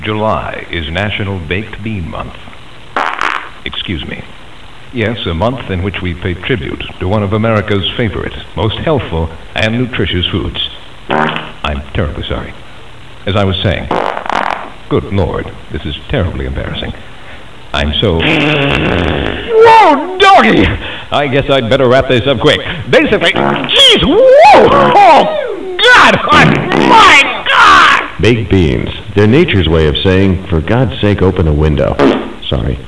July is National Baked Bean Month. Excuse me. Yes, a month in which we pay tribute to one of America's favorite, most healthful, and nutritious foods. I'm terribly sorry. As I was saying, good Lord, this is terribly embarrassing. I'm so... Whoa, doggy! I guess I'd better wrap this up quick. Basically, jeez, whoa! Oh, God! My God! Baked beans. They're nature's way of saying, for God's sake, open a window. Sorry.